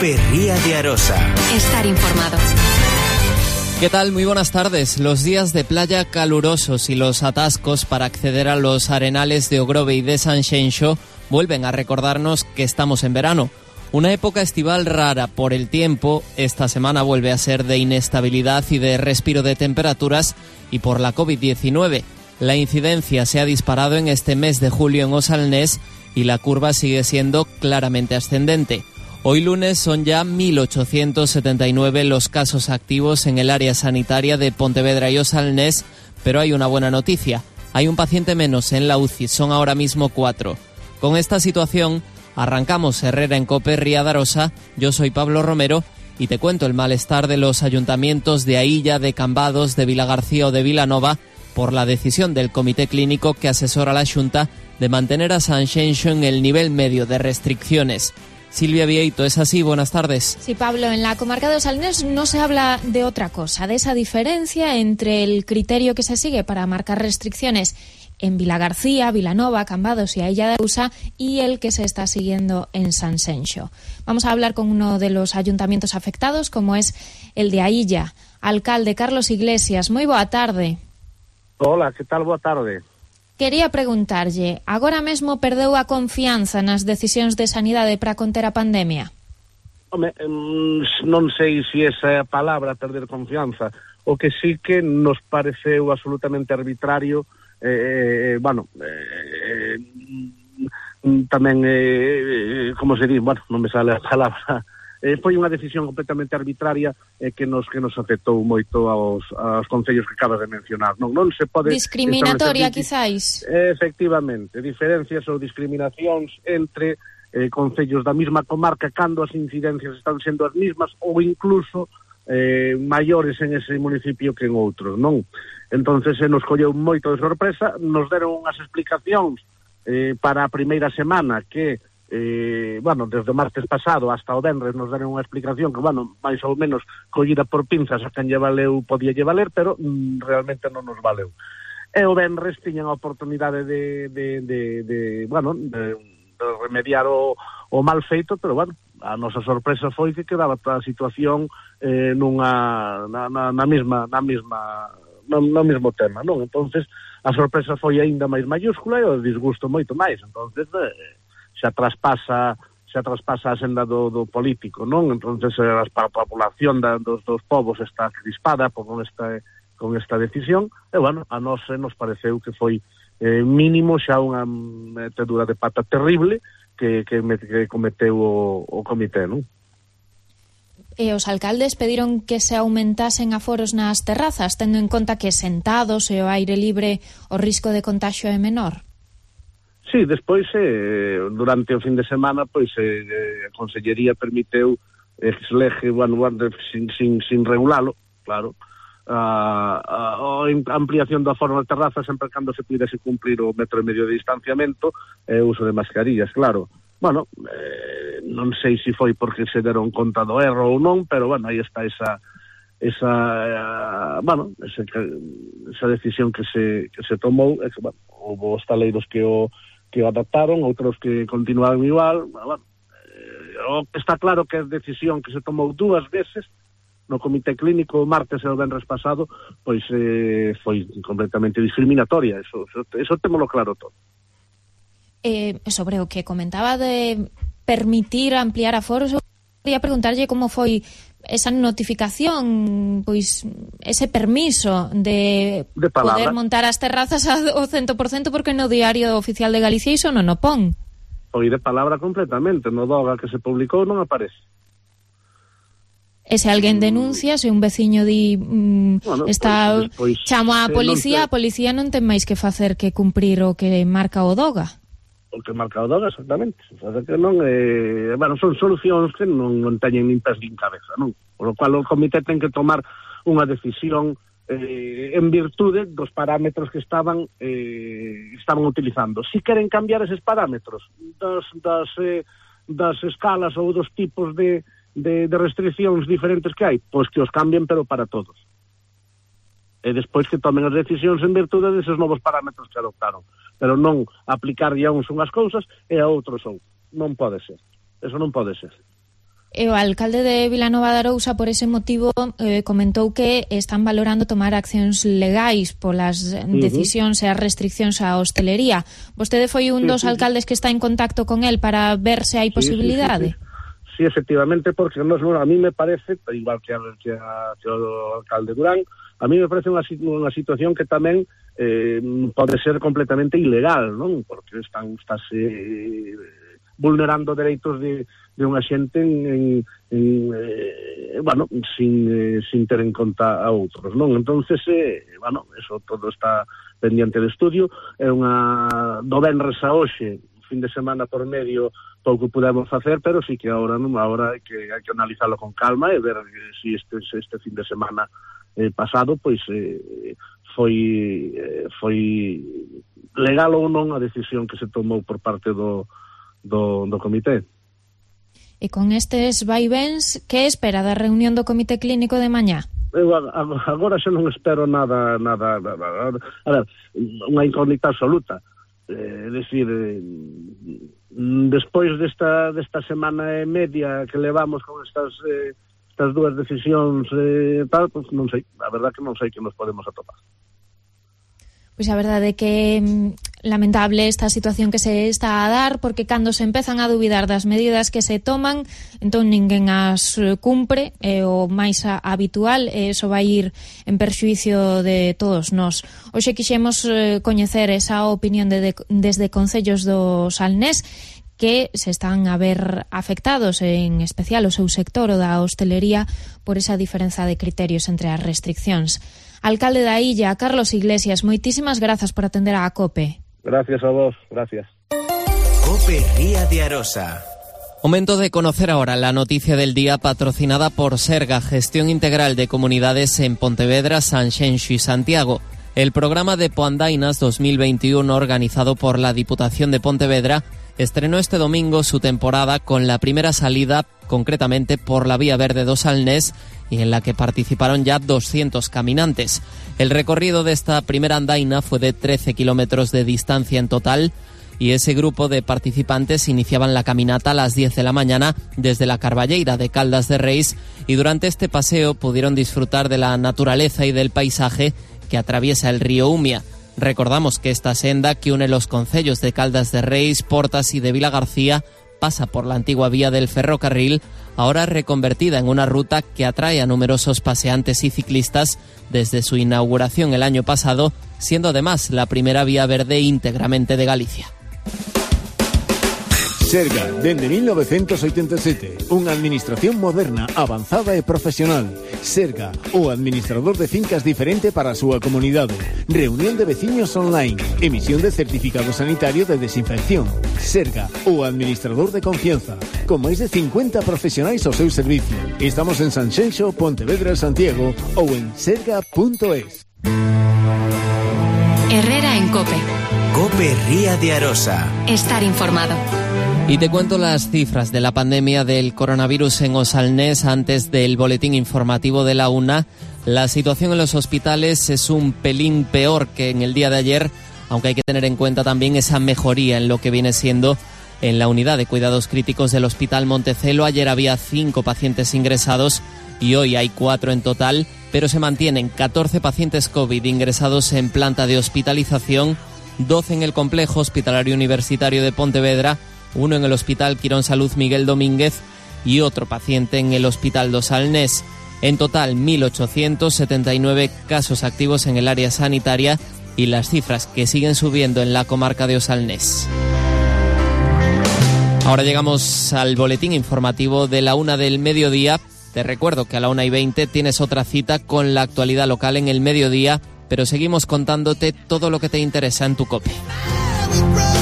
COPE Ría de Arosa. Estar informado. ¿Qué tal? Muy buenas tardes. Los días de playa calurosos y los atascos para acceder a los arenales de Ogrove y de Sanxenxo vuelven a recordarnos que estamos en verano. Una época estival rara por el tiempo, esta semana vuelve a ser de inestabilidad y de respiro de temperaturas y por la COVID-19. La incidencia se ha disparado en este mes de julio en Osalnés y la curva sigue siendo claramente ascendente. Hoy lunes son ya 1.879 los casos activos en el área sanitaria de Pontevedra y Osalnés, pero hay una buena noticia. Hay un paciente menos en la UCI, son ahora mismo 4. Con esta situación arrancamos Herrera en COPE Ría de Arosa. Yo soy Pablo Romero y te cuento el malestar de los ayuntamientos de Ailla, de Cambados, de Vilagarcía o de Vilanova por la decisión del Comité Clínico que asesora a la Xunta de mantener a Sanxenxo en el nivel medio de restricciones. Silvia Vieito, ¿es así? Buenas tardes. Sí, Pablo, en la comarca de Osalnés no se habla de otra cosa, de esa diferencia entre el criterio que se sigue para marcar restricciones en Vilagarcía, Vilanova, Cambados y Ailla de Arousa y el que se está siguiendo en Sanxenxo. Vamos a hablar con uno de los ayuntamientos afectados, como es el de Ailla. Alcalde Carlos Iglesias, moi boa tarde. Hola, que tal? Boa tarde. Quería preguntarlle, agora mesmo perdeu a confianza nas decisións de sanidade para conter a pandemia? Home, non sei se esa é a palabra, perder confianza. O que sí que nos pareceu absolutamente arbitrario, tamén, como se di, non me sale a palabra, foi unha decisión completamente arbitraria que nos afectou moito aos concellos que acabas de mencionar. Non se pode... Discriminatoria, quizáis. Efectivamente, diferencias ou discriminacións entre concellos da mesma comarca cando as incidencias están sendo as mismas ou incluso maiores en ese municipio que en outros, non? Entonces se nos colleu moito de sorpresa, nos deron unhas explicacións para a primeira semana que desde o martes pasado hasta o venres nos deron unha explicación que, máis ou menos collida por pinzas a quen lle valeu, podía lle valer, pero realmente non nos valeu. E o venres tiñan a oportunidade de remediar o mal feito, pero, a nosa sorpresa foi que quedaba toda a situación no mesmo tema, non? Entonces, a sorpresa foi aínda máis mayúscula e o disgusto moito máis. Entonces, xa traspasa a senda do político, non? Entonces a población dos povos está crispada con esta decisión e, a nós nos pareceu que foi mínimo xa unha metedura de pata terrible que cometeu o comité, non? E os alcaldes pediron que se aumentasen aforos nas terrazas, tendo en conta que sentados e o aire libre o risco de contagio é menor. Sí, despois, durante o fin de semana, a Consellería permiteu ex lege, sin regulalo, claro, a ampliación do aforo na terraza sempre cando se pudese cumplir o 1,5 metro de distanciamento e o uso de mascarillas, claro. Non sei se foi porque se deron conta do erro ou non, pero, aí está esa decisión que se tomou, e que, houve estaleiros que o adaptaron, outros que continuaron igual. Está claro que a decisión que se tomou 2 veces no Comité Clínico o martes e o venres pasado, foi completamente discriminatoria, eso témolo claro todo. Sobre o que comentaba de permitir ampliar aforos, quería preguntarlle como foi esa notificación, ese permiso de poder montar as terrazas ao 100%, porque no Diario Oficial de Galicia iso non o pon. Foi de palabra completamente, no DOGA que se publicou non aparece. E se alguén denuncia, se un veciño di chamo a policía, a policía non ten máis que facer que cumprir o que marca o DOGA. O que marca o DOGA, exactamente. Que non, son solucións que non teñen nin pés nin cabeza, non? Por lo cual o comité ten que tomar unha decisión en virtude dos parámetros que estaban utilizando. Si queren cambiar eses parámetros das escalas ou dos tipos de restriccións diferentes que hai, pois que os cambien, pero para todos. E despois que tomen as decisións en virtude deses novos parámetros que adoptaron. Pero non aplicar a uns unhas cousas e a outros outros. Non pode ser. Eso non pode ser. E o alcalde de Vilanova de Arousa, por ese motivo, comentou que están valorando tomar accións legais polas decisións e as restriccións á hostelería. Vostede foi un dos alcaldes que está en contacto con el para ver se hai posibilidade? Sí, efectivamente, porque a mí me parece, igual que o alcalde Durán, a mí me parece unha situación que tamén pode ser completamente ilegal, non? Porque estáse vulnerando dereitos de unha xente sin ter en conta a outros, non? Entonces, eso todo está pendiente de estudio. É do venres a hoxe, fin de semana por medio, pouco podemos facer, pero sí que agora hai que analizarlo con calma e ver se este fin de semana pasado pois foi legal ou non a decisión que se tomou por parte do comité. E con estes vaivens, que espera da reunión do comité clínico de mañá? Eu agora xa non espero nada. A ver, unha incógnita absoluta. É dicir, despois desta semana e media que levamos con estas dúas decisións pues non sei, a verdad que non sei que nos podemos atopar. Pois a verdade é que lamentable esta situación que se está a dar, porque cando se empezan a dubidar das medidas que se toman, entón ninguén as cumpre, é o máis habitual, e iso vai ir en perxuízo de todos nós. Hoxe quixemos coñecer esa opinión desde concellos do Salnés, que se están a ver afectados, en especial o seu sector, o da hostelería, por esa diferenza de criterios entre as restriccións. Alcalde da Illa, Carlos Iglesias, moitísimas grazas por atender á COPE. Gracias a vos, gracias. COPE Ría de Arosa. Momento de conocer ahora la noticia del día patrocinada por Serga, Gestión Integral de Comunidades en Pontevedra, Sanxenxo y Santiago. El programa de Poandainas 2021, organizado por la Diputación de Pontevedra, estrenó este domingo su temporada con la primera salida, concretamente por la Vía Verde do Salnés, y en la que participaron ya 200 caminantes. El recorrido de esta primera andaina fue de 13 kilómetros de distancia en total, y ese grupo de participantes iniciaban la caminata a las 10 de la mañana desde la Carballeira de Caldas de Reis, y durante este paseo pudieron disfrutar de la naturaleza y del paisaje que atraviesa el río Umia. Recordamos que esta senda que une los concellos de Caldas de Reis, Portas y de Vilagarcía pasa por la antigua vía del ferrocarril, ahora reconvertida en una ruta que atrae a numerosos paseantes y ciclistas desde su inauguración el año pasado, siendo además la primera vía verde íntegramente de Galicia. Serga, dende 1987, unha administración moderna, avanzada e profesional. Serga, o administrador de fincas diferente para a súa comunidade. Reunión de veciños online, emisión de certificado sanitario de desinfección. Serga, o administrador de confianza, con máis de 50 profesionais ao seu servicio. Estamos en Sanxenxo, Pontevedra e Santiago ou en serga.es. Herrera en COPE. COPE Ría de Arosa. Estar informado. Y te cuento las cifras de la pandemia del coronavirus en Osalnés antes del boletín informativo de la una. La situación en los hospitales es un pelín peor que en el día de ayer, aunque hay que tener en cuenta también esa mejoría en lo que viene siendo en la unidad de cuidados críticos del Hospital Montecelo. Ayer había 5 pacientes ingresados y hoy hay 4 en total, pero se mantienen 14 pacientes COVID ingresados en planta de hospitalización, 12 en el complejo hospitalario universitario de Pontevedra, 1 en el Hospital Quirón Salud Miguel Domínguez y otro paciente en el Hospital do Salnés. En total, 1.879 casos activos en el área sanitaria y las cifras que siguen subiendo en la comarca de Osalnés. Ahora llegamos al boletín informativo de la 1 del mediodía. Te recuerdo que a la 1:20 tienes otra cita con la actualidad local en el mediodía, pero seguimos contándote todo lo que te interesa en tu COPE.